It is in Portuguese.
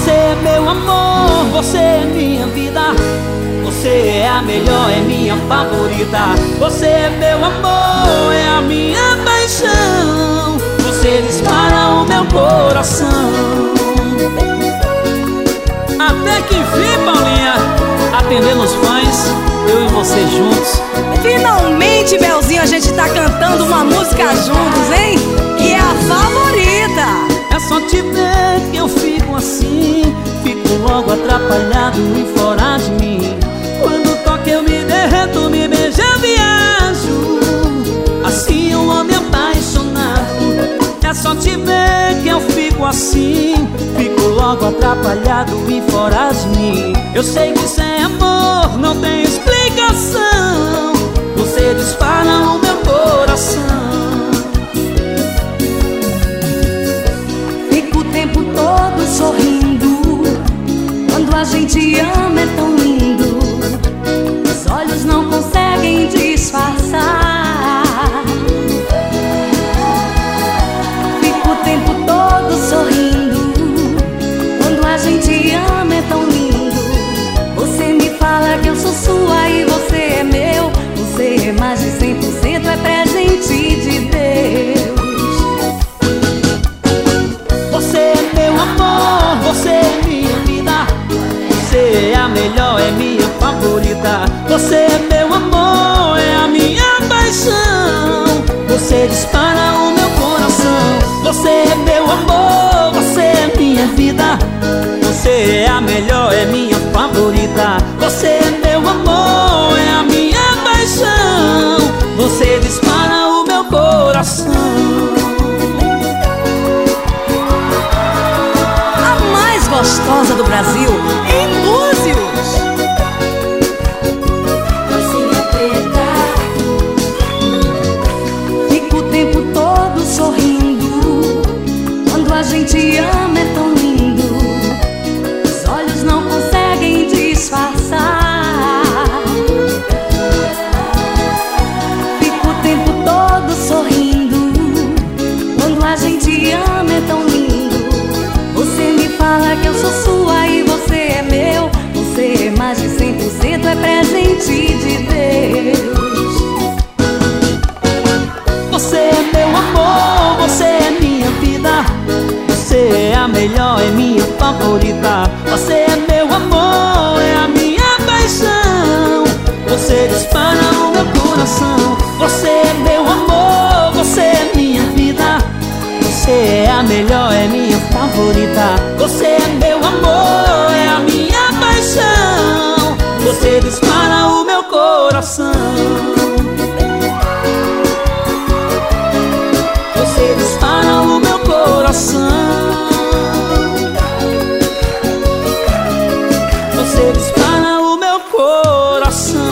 Você é meu amor, você é minha vida. Você é a melhor, é minha favorita. Você é meu amor, é a minha paixão. Você dispara o meu coração. Até que enfim, Paulinha, atendendo os fãs, eu e você juntos. Finalmente, Belzinho, a gente tá cantando uma música juntos, hein? E é a favorita. É só te ver que eu fico assim, fico logo atrapalhado e fora de mim. Quando toca eu me derreto, me beija, viajo. Assim um homem apaixonado. É só te ver que eu fico assim, fico logo atrapalhado e fora de mim. Eu sei que sem amor não tem explicação. Você dispara o meu coração. Fico o tempo todo sorrindo. Quando a gente ama é tão lindo. Os olhos não conseguem disfarçar. Fico o tempo todo sorrindo. Quando a gente ama é tão lindo. Você me fala que eu sou sua e você é meu. Você é mais de 100%, é presente de Deus. Você é meu amor, você é minha vida. Você é a melhor, é minha favorita. Você é meu amor, é a minha paixão. Você dispara o meu coração. Você é meu amor, você é minha vida. Você é a melhor, é minha favorita. Você é meu amor, é a minha paixão. Você dispara o meu coração. A mais gostosa do Brasil, em Búzios. Calcinha preta. Fico o tempo todo sorrindo. Quando a gente ama é tão lindo. Os olhos não conseguem disfarçar. Fico o tempo todo sorrindo. Quando a gente ama é tão lindo. Você me fala que eu sou sua e você é meu. Você é mais de 100%, é presente de Deus. Você é meu amor, você é minha vida. Você é a melhor, é minha favorita. Você é meu amor, é a minha paixão. Você dispara o meu coração. Você é meu amor, você é minha vida. Você é a melhor, é minha favorita. Você é meu amor, é a minha paixão. Você dispara o meu coração. Você dispara o meu coração. Você dispara o meu coração.